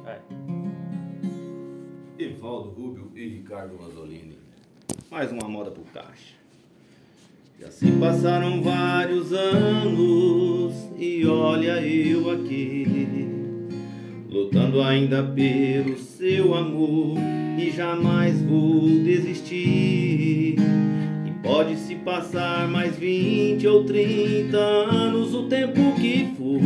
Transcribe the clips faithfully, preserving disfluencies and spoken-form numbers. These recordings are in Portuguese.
É. Evaldo Rubio e Ricardo Rosolini. Mais uma moda pro caixa. Já se passaram vários anos e olha eu aqui, lutando ainda pelo seu amor e jamais vou desistir. E pode se passar mais vinte ou trinta anos, o tempo que for.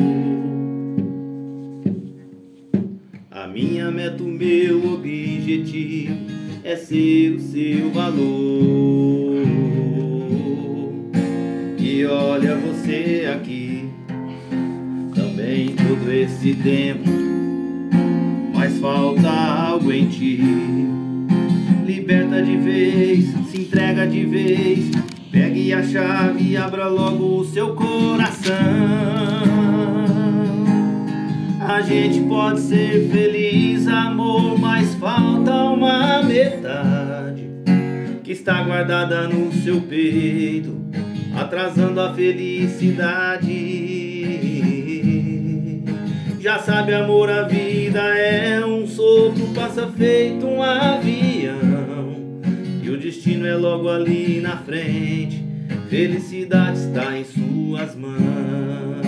A minha meta, o meu objetivo é ser o seu valor. E olha você aqui, também todo esse tempo, mas falta algo em ti. Liberta de vez, se entrega de vez, pegue a chave e abra logo o seu coração. A gente pode ser feliz, amor, mas falta uma metade que está guardada no seu peito, atrasando a felicidade. Já sabe, amor, a vida é um sopro, passa feito um avião, e o destino é logo ali na frente. Felicidade está em suas mãos.